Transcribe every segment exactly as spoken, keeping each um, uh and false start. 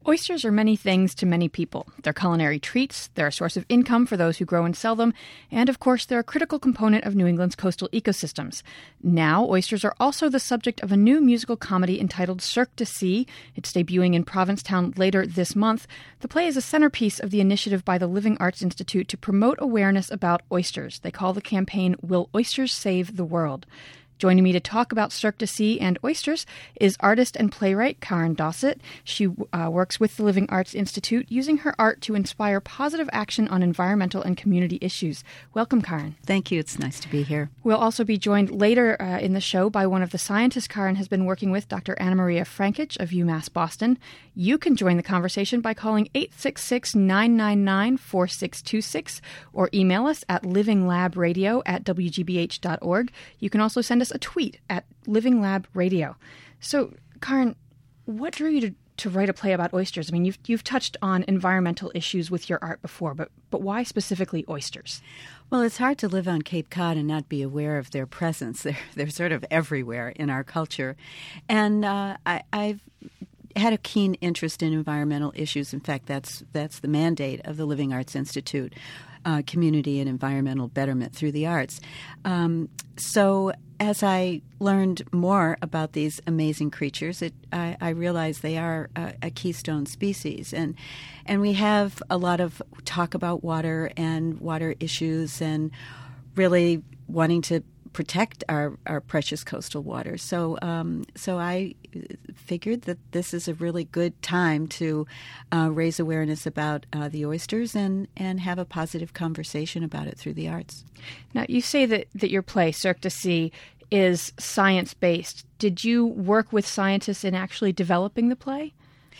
Oysters are many things to many people. They're culinary treats, they're a source of income for those who grow and sell them, and of course they're a critical component of New England's coastal ecosystems. Now, oysters are also the subject of a new musical comedy entitled Cirque du Sea. It's debuting in Provincetown later this month. The play is a centerpiece of the initiative by the Living Arts Institute to promote awareness about oysters. They call the campaign Will Oysters Save the World? Joining me to talk about Cirque du Sea and oysters is artist and playwright Karen Dossett. She uh, works with the Living Arts Institute, using her art to inspire positive action on environmental and community issues. Welcome, Karen. Thank you. It's nice to be here. We'll also be joined later uh, in the show by one of the scientists Karen has been working with, Doctor Anna Maria Frankich of UMass Boston. You can join the conversation by calling eight six six, nine nine nine, four six two six or email us at livinglab.radio at w g b h dot org. You can also send us a tweet at Living Lab Radio. So, Karen, what drew you to, to write a play about oysters? I mean, you've you've touched on environmental issues with your art before, but but why specifically oysters? Well, it's hard to live on Cape Cod and not be aware of their presence. They're they're sort of everywhere in our culture, and uh, I, I've had a keen interest in environmental issues. In fact, that's that's the mandate of the Living Arts Institute. Uh, community and environmental betterment through the arts. Um, so as I learned more about these amazing creatures, it, I, I realized they are a, a keystone species. And and we have a lot of talk about water and water issues and really wanting to protect our, our precious coastal waters. So um, so I figured that this is a really good time to uh, raise awareness about uh, the oysters and, and have a positive conversation about it through the arts. Now, you say that, that your play, Cirque du Sea, is science-based. Did you work with scientists in actually developing the play?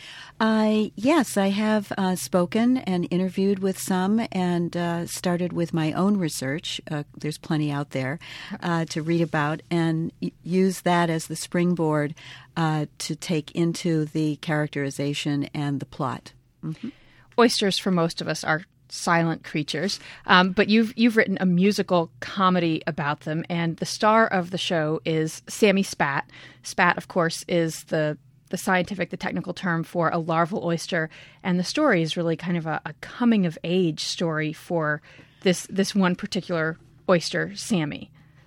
Uh, yes, I have uh, spoken and interviewed with some and uh, started with my own research. Uh, there's plenty out there uh, to read about and y- use that as the springboard uh, to take into the characterization and the plot. Mm-hmm. Oysters, for most of us, are silent creatures, um, but you've you've written a musical comedy about them, and the star of the show is Sammy Spat. Spat, of course, is the the scientific, the technical term for a larval oyster, and the story is really kind of a, a coming-of-age story for this this one particular oyster, Sammy.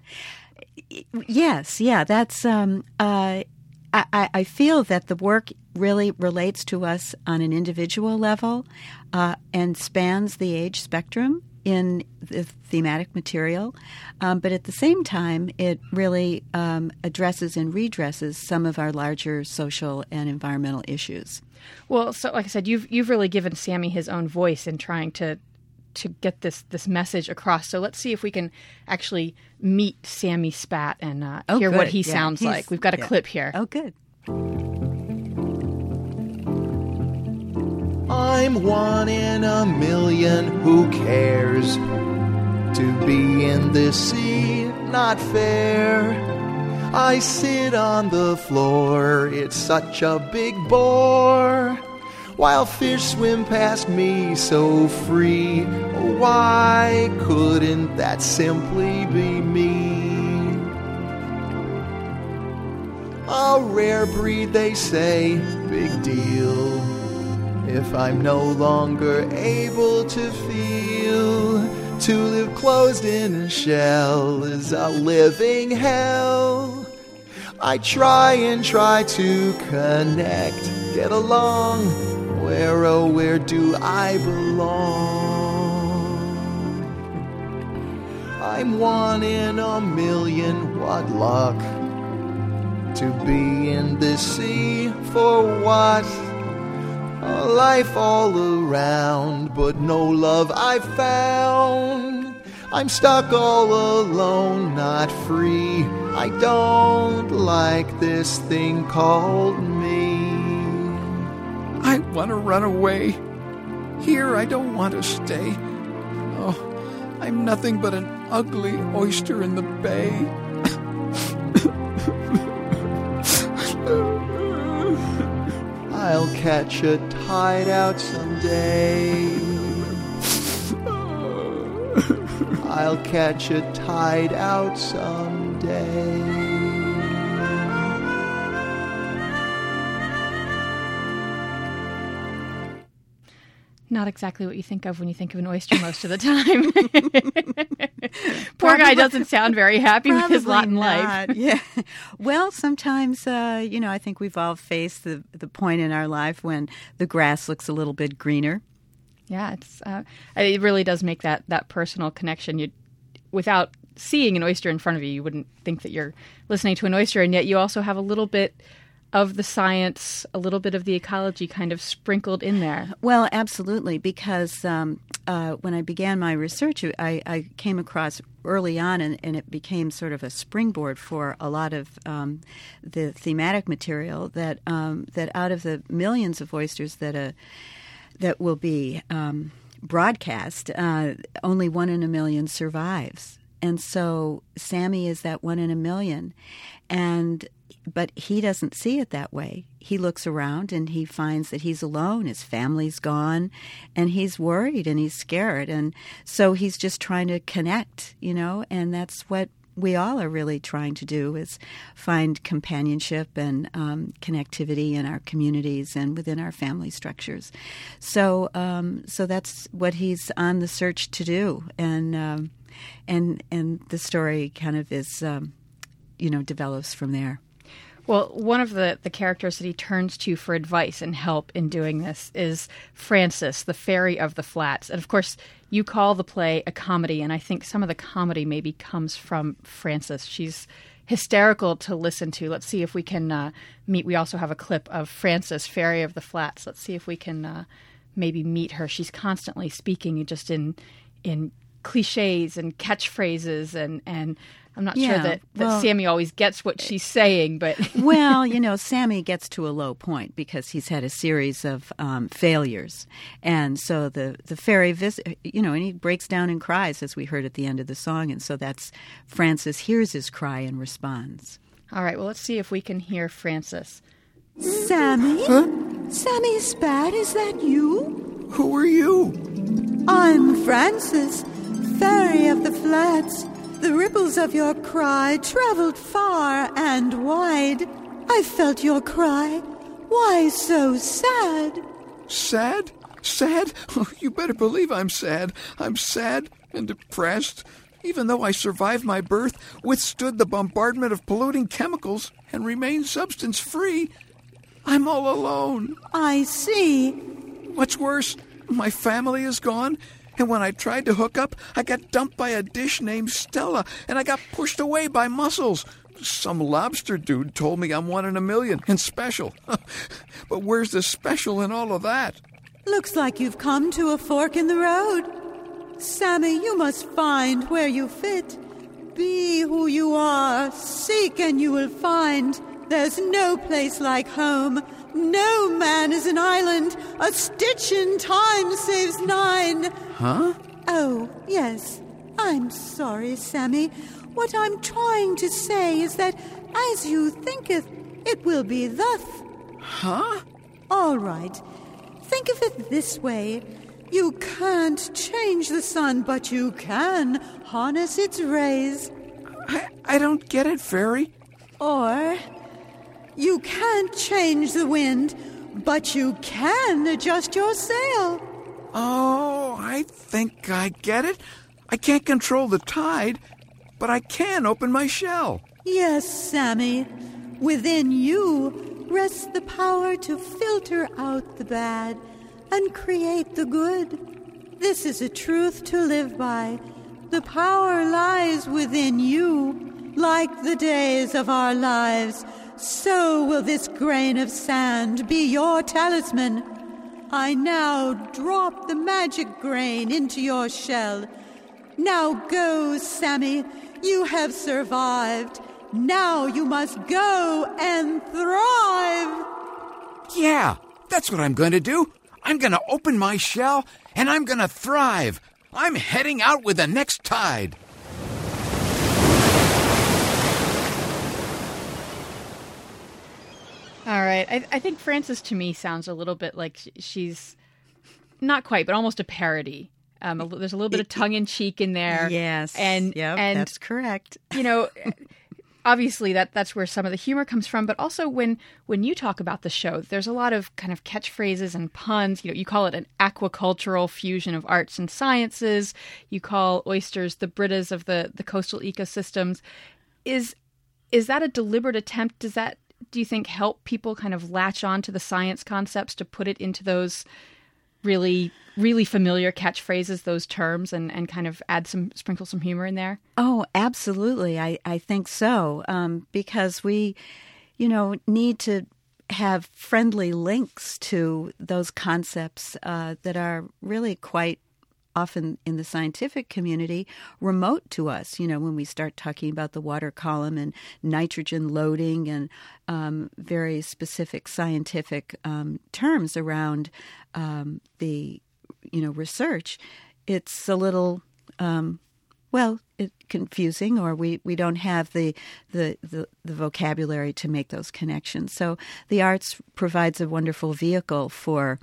Yes, yeah, that's. Um, uh, I, I feel that the work really relates to us on an individual level uh, and spans the age spectrum in the thematic material, um, but at the same time, it really um, addresses and redresses some of our larger social and environmental issues. Well, so like I said, you've you've really given Sammy his own voice in trying to to get this this message across. So let's see if we can actually meet Sammy Spat and uh, oh, hear good. what he yeah, sounds like. We've got a yeah. clip here. Oh, good. I'm one in a million, who cares? To be in this sea, not fair. I sit on the floor, it's such a big bore, while fish swim past me so free. Why couldn't that simply be me? A rare breed, they say, big deal. If I'm no longer able to feel, to live closed in a shell is a living hell. I try and try to connect, get along, where oh where do I belong? I'm one in a million, what luck, to be in this sea, for what? A life all around, but no love I found. I'm stuck all alone, not free. I don't like this thing called me. I want to run away. Here I don't want to stay. Oh, I'm nothing but an ugly oyster in the bay. I'll catch a tide out someday. I'll catch a tide out someday. Not exactly what you think of when you think of an oyster most of the time. Poor probably, guy doesn't sound very happy with his lot in life. Yeah. Well, sometimes, uh, you know, I think we've all faced the, the point in our life when the grass looks a little bit greener. Yeah, it's uh, it really does make that, that personal connection. You, without seeing an oyster in front of you, you wouldn't think that you're listening to an oyster, and yet you also have a little bit of the science, a little bit of the ecology kind of sprinkled in there. Well, absolutely, because um, uh, when I began my research, I, I came across early on, and, and it became sort of a springboard for a lot of um, the thematic material, that um, that out of the millions of oysters that uh, that will be um, broadcast, uh, only one in a million survives. And so Sammy is that one in a million. And but he doesn't see it that way. He looks around and he finds that he's alone. His family's gone, and he's worried and he's scared. And so he's just trying to connect, you know, and that's what we all are really trying to do, is find companionship and um, connectivity in our communities and within our family structures. So um, so that's what he's on the search to do. And um, and and the story kind of is, um, you know, develops from there. Well, one of the, the characters that he turns to for advice and help in doing this is Frances, the Fairy of the Flats. And of course, you call the play a comedy, and I think some of the comedy maybe comes from Frances. She's hysterical to listen to. Let's see if we can uh, meet. We also have a clip of Frances, Fairy of the Flats. Let's see if we can uh, maybe meet her. She's constantly speaking just in in cliches and catchphrases, and, and I'm not yeah, sure that, that well, Sammy always gets what she's saying, but... Well, you know, Sammy gets to a low point because he's had a series of um, failures. And so the, the fairy, vis- you know, and he breaks down and cries, as we heard at the end of the song. And so that's, Frances hears his cry and responds. All right, well, let's see if we can hear Frances. Sammy? Huh? Sammy Spat, is that you? Who are you? I'm Frances, Fairy of the Flats. The ripples of your cry traveled far and wide. I felt your cry. Why so sad? Sad? Sad? Oh, you better believe I'm sad. I'm sad and depressed. Even though I survived my birth, withstood the bombardment of polluting chemicals, and remained substance-free, I'm all alone. I see. What's worse, my family is gone, and when I tried to hook up, I got dumped by a dish named Stella, and I got pushed away by mussels. Some lobster dude told me I'm one in a million and special. But where's the special in all of that? Looks like you've come to a fork in the road. Sammy, you must find where you fit. Be who you are. Seek and you will find. There's no place like home. No man is an island. A stitch in time saves nine. Huh? Oh, yes. I'm sorry, Sammy. What I'm trying to say is that as you thinketh, it will be thus. Huh? All right. Think of it this way. You can't change the sun, but you can harness its rays. I, I don't get it, Fairy. Or you can't change the wind, but you can adjust your sail. Oh, I think I get it. I can't control the tide, but I can open my shell. Yes, Sammy. Within you rests the power to filter out the bad and create the good. This is a truth to live by. The power lies within you. Like the days of our lives, so will this grain of sand be your talisman. I now drop the magic grain into your shell. Now go, Sammy. You have survived. Now you must go and thrive. Yeah, that's what I'm going to do. I'm going to open my shell, and I'm going to thrive. I'm heading out with the next tide. All right. I, I think Frances, to me, sounds a little bit like she's not quite, but almost a parody. Um, a, there's a little bit of tongue-in-cheek in there. Yes. And, yep, and that's correct. You know, obviously that that's where some of the humor comes from, but also when when you talk about the show, there's a lot of kind of catchphrases and puns. You know, you call it an aquacultural fusion of arts and sciences. You call oysters the Britas of the, the coastal ecosystems. Is is that a deliberate attempt? Does that, do you think, help people kind of latch on to the science concepts to put it into those really, really familiar catchphrases, those terms, and, and kind of add some, sprinkle some humor in there? Oh, absolutely. I, I think so. Um, because we, you know, need to have friendly links to those concepts uh, that are really quite often in the scientific community remote to us. You know, when we start talking about the water column and nitrogen loading and um, very specific scientific um, terms around um, the, you know, research, it's a little, um, well, it, confusing, or we, we don't have the, the, the, the vocabulary to make those connections. So the arts provides a wonderful vehicle for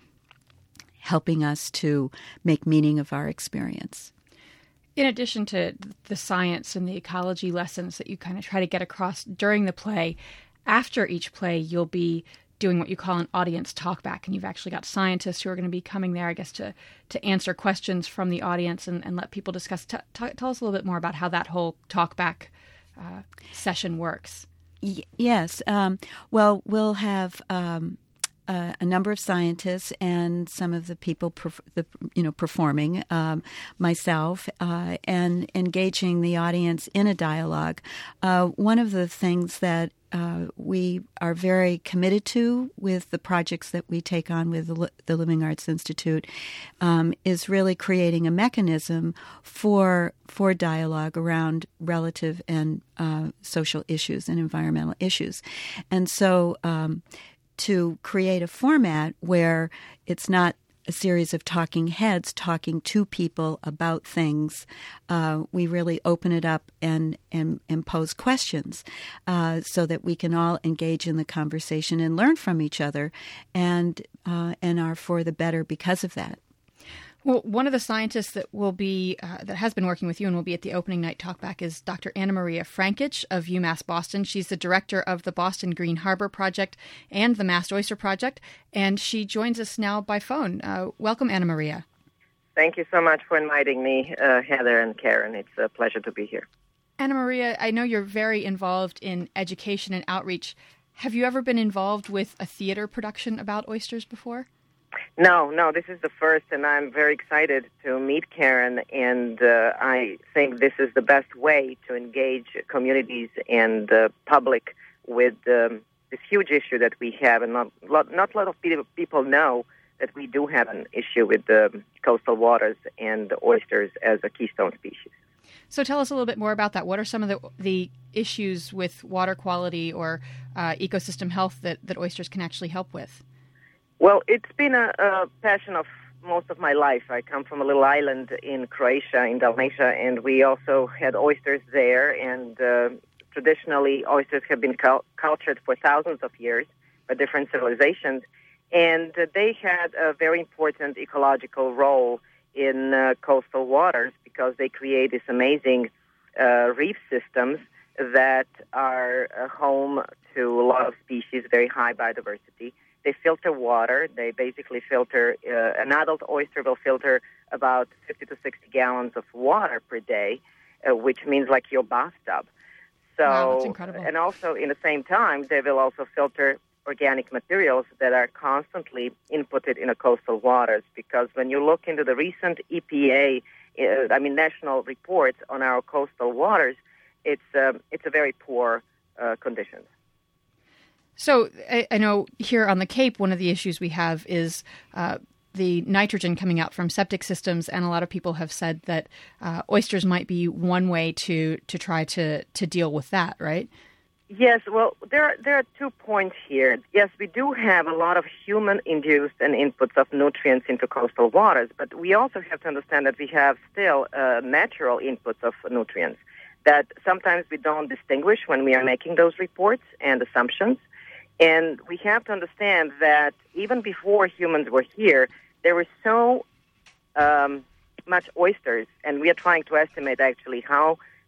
helping us to make meaning of our experience. In addition to the science and the ecology lessons that you kind of try to get across during the play, after each play, you'll be doing what you call an audience talkback, and you've actually got scientists who are going to be coming there, I guess, to, to answer questions from the audience and, and let people discuss. T- t- tell us a little bit more about how that whole talkback uh, session works. Y- yes. Um, well, we'll have Um, Uh, a number of scientists and some of the people, perf- the you know, performing, um, myself, uh, and engaging the audience in a dialogue. Uh, one of the things that uh, we are very committed to with the projects that we take on with the, the Living Arts Institute um, is really creating a mechanism for for dialogue around relative and uh, social issues and environmental issues, and so. Um, to create a format where it's not a series of talking heads talking to people about things. Uh, we really open it up and, and, and pose questions uh, so that we can all engage in the conversation and learn from each other, and uh, and are for the better because of that. Well, one of the scientists that will be uh, that has been working with you and will be at the opening night talkback is Doctor Anna Maria Frankich of UMass Boston. She's the director of the Boston Green Harbor Project and the Mast Oyster Project, and she joins us now by phone. Uh, welcome, Anna Maria. Thank you so much for inviting me, uh, Heather and Karen. It's a pleasure to be here. Anna Maria, I know you're very involved in education and outreach. Have you ever been involved with a theater production about oysters before? No, no, this is the first, and I'm very excited to meet Karen, and uh, I think this is the best way to engage communities and the uh, public with um, this huge issue that we have, and not, not a lot of people know that we do have an issue with the coastal waters and the oysters as a keystone species. So tell us a little bit more about that. What are some of the the issues with water quality or uh, ecosystem health that, that oysters can actually help with? Well, it's been a, a passion of most of my life. I come from a little island in Croatia, in Dalmatia, and we also had oysters there. And uh, traditionally, oysters have been cul- cultured for thousands of years by different civilizations. And uh, they had a very important ecological role in uh, coastal waters because they create these amazing uh, reef systems that are uh, home to a lot of species, very high biodiversity. They filter water. They basically filter, uh, an adult oyster will filter about fifty to sixty gallons of water per day, uh, which means like your bathtub. So, wow, that's incredible. And also in the same time, they will also filter organic materials that are constantly inputted in the coastal waters, because when you look into the recent E P A, uh, I mean national reports on our coastal waters, it's, uh, it's a very poor uh, conditions. So I, I know here on the Cape, one of the issues we have is uh, the nitrogen coming out from septic systems, and a lot of people have said that uh, oysters might be one way to, to try to, to deal with that, right? Yes, well, there are, there are two points here. Yes, we do have a lot of human-induced and inputs of nutrients into coastal waters, but we also have to understand that we have still uh, natural inputs of nutrients that sometimes we don't distinguish when we are making those reports and assumptions. And we have to understand that even before humans were here, there were so um, much oysters, and we are trying to estimate actually how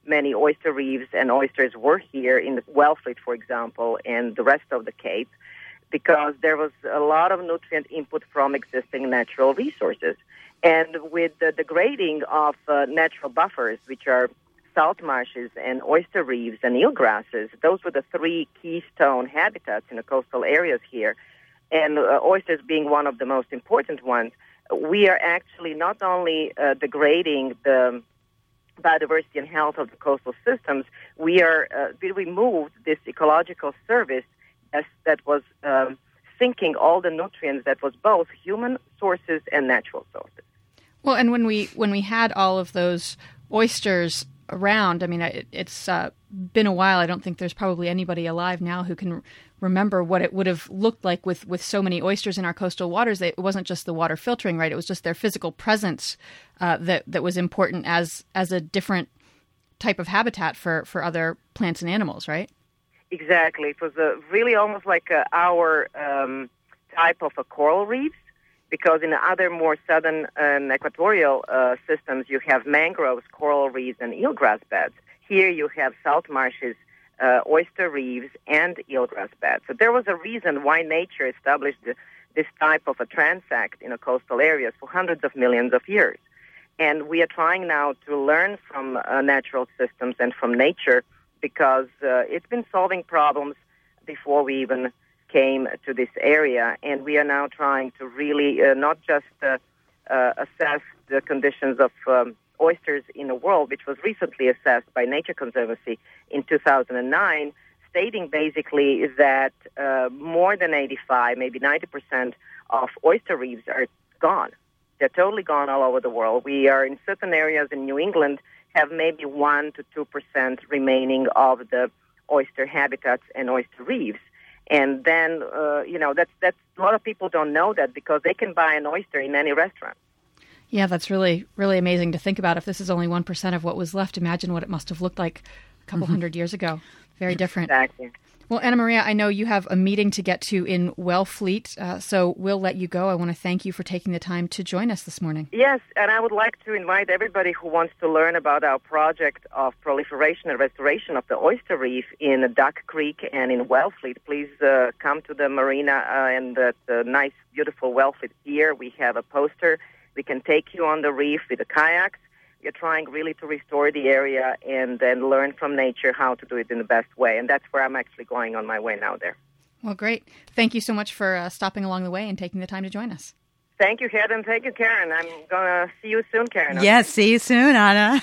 many oyster reefs and oysters were here in the Wellfleet, for example, and the rest of the Cape, because there was a lot of nutrient input from existing natural resources. And with the degrading of uh, natural buffers, which are salt marshes and oyster reefs and eelgrasses, those were the three keystone habitats in the coastal areas here, and uh, oysters being one of the most important ones, we are actually not only uh, degrading the biodiversity and health of the coastal systems, we are uh, we removed this ecological service as, that was um, sinking all the nutrients that was both human sources and natural sources. Well, and when we when we had all of those oysters around, I mean, it, it's uh, been a while. I don't think there's probably anybody alive now who can remember what it would have looked like with, with so many oysters in our coastal waters. It wasn't just the water filtering, right? It was just their physical presence uh, that that was important as as a different type of habitat for, for other plants and animals, right? Exactly. It was a, really almost like a, our um, type of a coral reefs, because in the other more southern and equatorial uh, systems, you have mangroves, coral reefs, and eelgrass beds. Here you have salt marshes, uh, oyster reefs, and eelgrass beds. So there was a reason why nature established the, this type of a transect in the coastal areas for hundreds of millions of years. And we are trying now to learn from uh, natural systems and from nature, because uh, it's been solving problems before we even came to this area, and we are now trying to really uh, not just uh, uh, assess the conditions of um, oysters in the world, which was recently assessed by Nature Conservancy in two thousand nine, stating basically that uh, more than eighty-five, maybe ninety percent of oyster reefs are gone. They're totally gone all over the world. We are in certain areas in New England have maybe one to two percent remaining of the oyster habitats and oyster reefs. And then, uh, you know, that's, that's, a lot of people don't know that because they can buy an oyster in any restaurant. Yeah, that's really, really amazing to think about. If this is only one percent of what was left, imagine what it must have looked like a couple mm-hmm. hundred years ago. Very different. Exactly. Well, Anna Maria, I know you have a meeting to get to in Wellfleet, uh, so we'll let you go. I want to thank you for taking the time to join us this morning. Yes, and I would like to invite everybody who wants to learn about our project of proliferation and restoration of the oyster reef in Duck Creek and in Wellfleet. Please uh, come to the marina uh, and the, the nice, beautiful Wellfleet pier. We have a poster. We can take you on the reef with the kayaks. You're trying really to restore the area and then learn from nature how to do it in the best way. And that's where I'm actually going on my way now there. Well, great. Thank you so much for uh, stopping along the way and taking the time to join us. Thank you, Heather, and thank you, Karen. I'm going to see you soon, Karen. Yes, see you soon, Anna.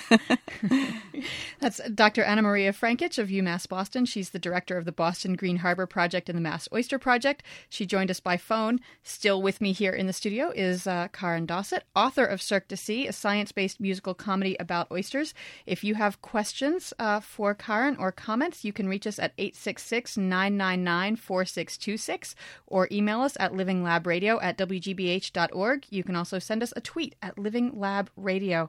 That's Doctor Anna Maria Frankich of UMass Boston. She's the director of the Boston Green Harbor Project and the Mass Oyster Project. She joined us by phone. Still with me here in the studio is uh, Karen Dossett, author of Cirque du Sea, a science-based musical comedy about oysters. If you have questions uh, for Karen or comments, you can reach us at eight six six, nine nine nine, four six two six or email us at livinglab.radio at w g b h dot org. You can also send us a tweet at Living Lab Radio.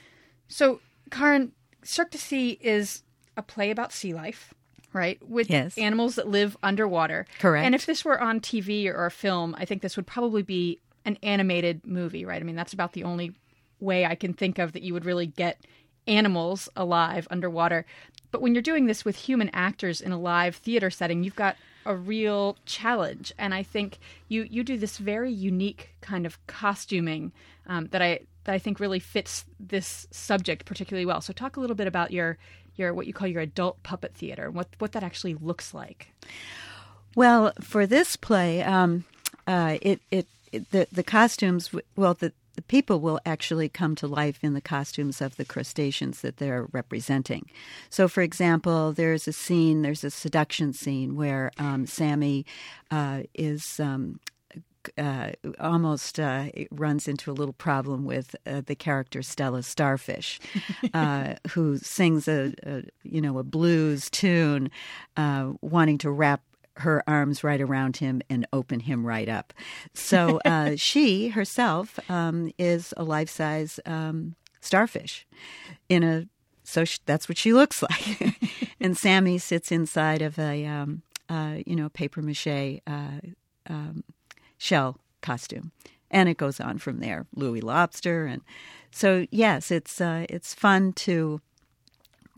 So, Karen, Cirque du Sea is a play about sea life, right? With yes. animals that live underwater. Correct. And if this were on T V or a film, I think this would probably be an animated movie, right? I mean, that's about the only way I can think of that you would really get animals alive underwater. But when you're doing this with human actors in a live theater setting, you've got a real challenge. And I think you, you do this very unique kind of costuming um, that I that I think really fits this subject particularly well. So talk a little bit about your your what you call your adult puppet theater and what, what that actually looks like. Well, for this play, um, uh, it, it it the the costumes well the The people will actually come to life in the costumes of the crustaceans that they're representing. So, for example, there's a scene, there's a seduction scene where um, Sammy uh, is um, uh, almost uh, runs into a little problem with uh, the character Stella Starfish, uh, who sings a, a you know a blues tune, uh, wanting to wrap her arms right around him and open him right up. So uh, she herself um, is a life-size um, starfish. In a so she, that's what she looks like. And Sammy sits inside of a um, uh, you know paper mache uh, um, shell costume, and it goes on from there. Louis Lobster, and so yes, it's uh, it's fun to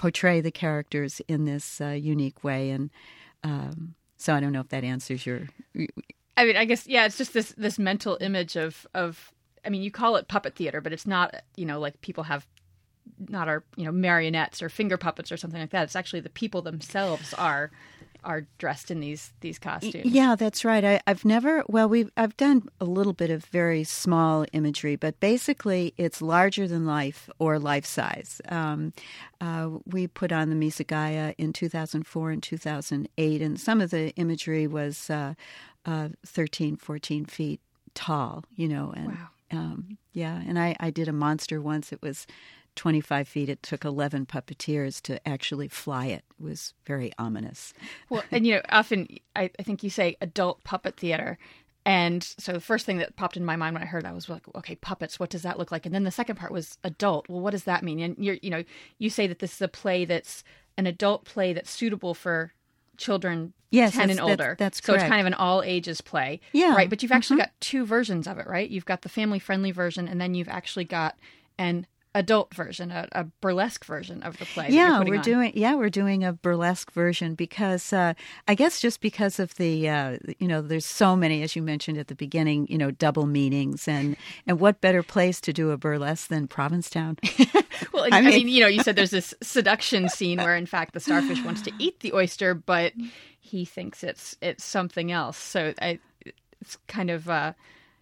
portray the characters in this uh, unique way. And um, so I don't know if that answers your... I mean, I guess, yeah, it's just this this mental image of, of, I mean, you call it puppet theater, but it's not, you know, like people have not our, you know, marionettes or finger puppets or something like that. It's actually the people themselves are are dressed in these these costumes. Yeah, that's right. I, I've never, well, we I've done a little bit of very small imagery, but basically it's larger than life or life size. Um, uh, we put on the Misagaya in two thousand four and two thousand eight, and some of the imagery was uh, uh, thirteen, fourteen feet tall, you know. And, wow. Um, yeah, and I, I did a monster once. It was twenty-five feet. It took eleven puppeteers to actually fly it. It was very ominous. Well, and, you know, often I, I think you say adult puppet theater. And so the first thing that popped in my mind when I heard that was like, okay, puppets, what does that look like? And then the second part was adult. Well, what does that mean? And you're, you know, you say that this is a play that's an adult play that's suitable for children yes, ten and older. That's, that's so correct. it's kind of an all ages play. Yeah. Right. But you've actually mm-hmm. got two versions of it, right? You've got the family friendly version, and then you've actually got an adult version, a, a burlesque version of the play. Yeah, that you're we're on. doing. Yeah, we're doing a burlesque version because uh, I guess just because of the uh, you know, there's so many, as you mentioned at the beginning, you know, double meanings, and and what better place to do a burlesque than Provincetown? Well, I, I mean, mean, you know, you said there's this seduction scene where, in fact, the starfish wants to eat the oyster, but he thinks it's it's something else. So I, it's kind of. Uh,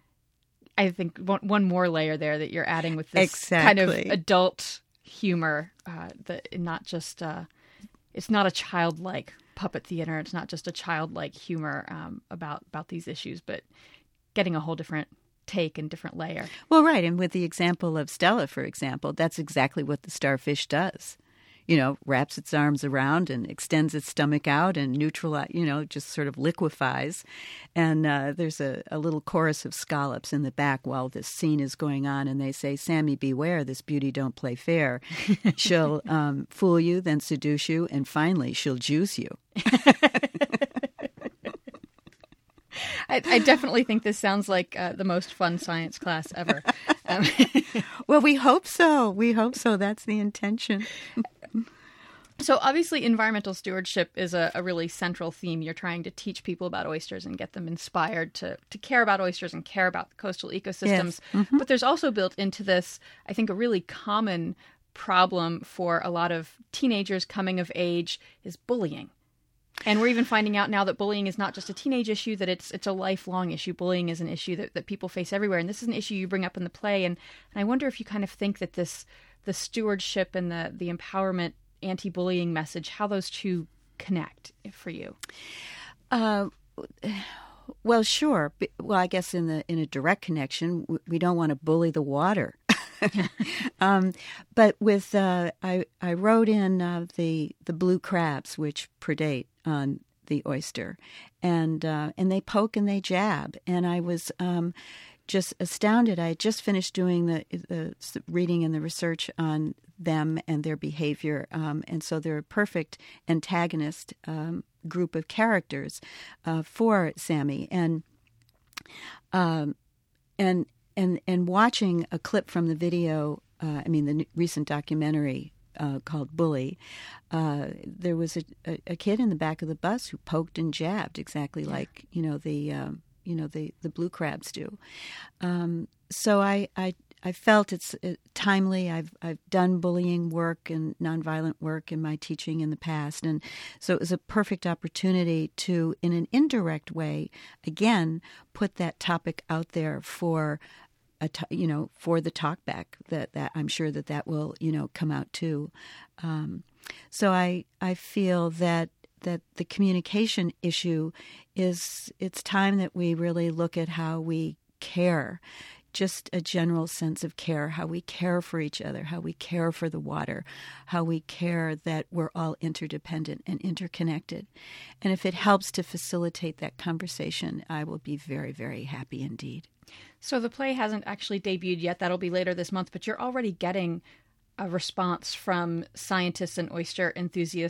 I think one, one more layer there that you're adding with this exactly. kind of adult humor, uh, that not just, uh, it's not a childlike puppet theater. It's not just a childlike humor um, about, about these issues, but getting a whole different take and different layer. Well, right. And with the example of Stella, for example, that's exactly what the starfish does. You know, wraps its arms around and extends its stomach out and neutralize, you know, just sort of liquefies. And uh, there's a, a little chorus of scallops in the back while this scene is going on. And they say, Sammy, beware, this beauty don't play fair. She'll um, fool you, then seduce you, and finally she'll juice you. I, I definitely think this sounds like uh, the most fun science class ever. Um, well, we hope so. We hope so. That's the intention. So obviously environmental stewardship is a, a really central theme. You're trying to teach people about oysters and get them inspired to, to care about oysters and care about the coastal ecosystems. Yes. Mm-hmm. But there's also built into this, I think, a really common problem for a lot of teenagers coming of age is bullying. And we're even finding out now that bullying is not just a teenage issue, that it's it's a lifelong issue. Bullying is an issue that, that people face everywhere. And this is an issue you bring up in the play. And, and I wonder if you kind of think that this the stewardship and the, the empowerment anti-bullying message, how those two connect for you. Uh, well, sure. Well, I guess in the in a direct connection, we don't want to bully the water. um, but with uh, I I wrote in uh, the the blue crabs, which predate on the oyster, and uh, and they poke and they jab, and I was um, just astounded. I had just finished doing the the reading and the research on them and their behavior, um, and so they're a perfect antagonist um, group of characters uh, for Sammy, and um, and. And and watching a clip from the video, uh, I mean, the recent documentary uh, called Bully, uh, there was a, a, a kid in the back of the bus who poked and jabbed exactly yeah. like you know the um, you know the, the blue crabs do. Um, so I, I I felt it's timely. I've I've done bullying work and nonviolent work in my teaching in the past, and so it was a perfect opportunity to, in an indirect way, again put that topic out there for. A t- you know, for the talkback that, that I'm sure that that will, you know, come out too. Um, so I I feel that that the communication issue is, it's time that we really look at how we care, just a general sense of care, how we care for each other, how we care for the water, how we care that we're all interdependent and interconnected. And if it helps to facilitate that conversation, I will be very, very happy indeed. So the play hasn't actually debuted yet. That'll be later this month, but you're already getting a response from scientists and oyster enthusiasts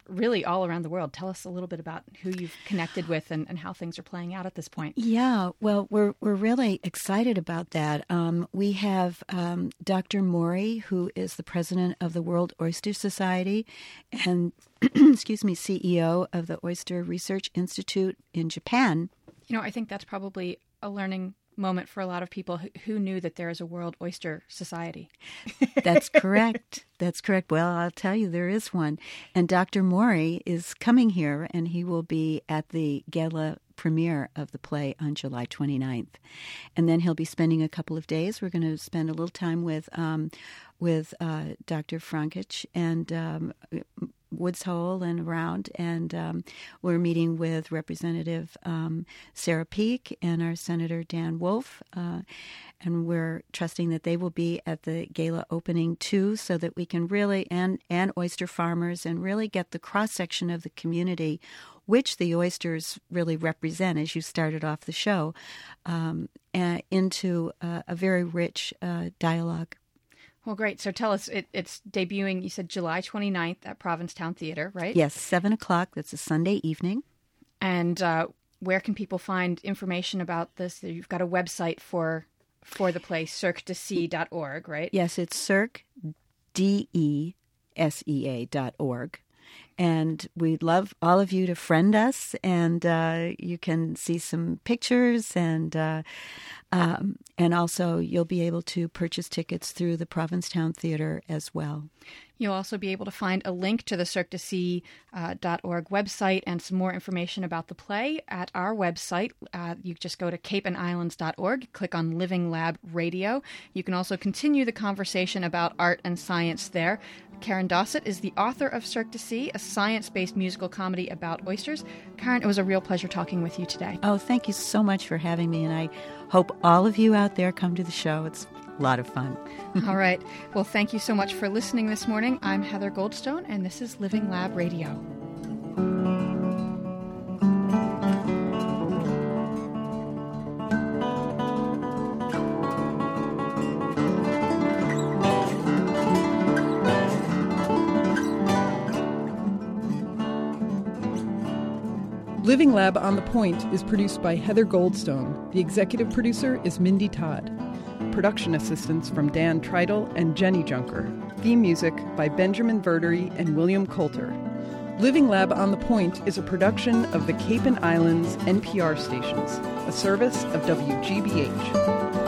really all around the world. Tell us a little bit about who you've connected with and, and how things are playing out at this point. Yeah, well, we're we're really excited about that. Um, we have um, Doctor Mori, who is the president of the World Oyster Society and, excuse me, C E O of the Oyster Research Institute in Japan. You know, I think that's probably a learning moment for a lot of people who, who knew that there is a World Oyster Society. That's correct. That's correct. Well, I'll tell you, there is one. And Doctor Mori is coming here, and he will be at the gala premiere of the play on July twenty-ninth. And then he'll be spending a couple of days. We're going to spend a little time with um, with uh, Doctor Frankich and um, Woods Hole and around, and um, we're meeting with Representative um, Sarah Peake and our Senator Dan Wolf, uh, and we're trusting that they will be at the gala opening too, so that we can really, and, and oyster farmers, and really get the cross-section of the community, which the oysters really represent, as you started off the show, um, uh, into uh, a very rich uh, dialogue. Well, great. So tell us, it, it's debuting, you said July twenty-ninth at Provincetown Theater, right? Yes, seven o'clock. That's a Sunday evening. And uh, where can people find information about this? You've got a website for for the play, cirque de sea dot org, right? Yes, it's cirque, D E S E A dot org. And we'd love all of you to friend us, and uh, you can see some pictures, and uh, um, and also you'll be able to purchase tickets through the Provincetown Theater as well. You'll also be able to find a link to the cirque de sea dot org website and some more information about the play at our website. Uh, you just go to cape and islands dot org, click on Living Lab Radio. You can also continue the conversation about art and science there. Karen Dossett is the author of Cirque du Sea, a science-based musical comedy about oysters. Karen, it was a real pleasure talking with you today. Oh, thank you so much for having me, and I hope all of you out there come to the show. It's a lot of fun. All right. Well, thank you so much for listening this morning. I'm Heather Goldstone, and this is Living Lab Radio. Living Lab on the Point is produced by Heather Goldstone. The executive producer is Mindy Todd. Production assistance from Dan Treidel and Jenny Junker. Theme music by Benjamin Verdery and William Coulter. Living Lab on the Point is a production of the Cape and Islands N P R stations, a service of W G B H.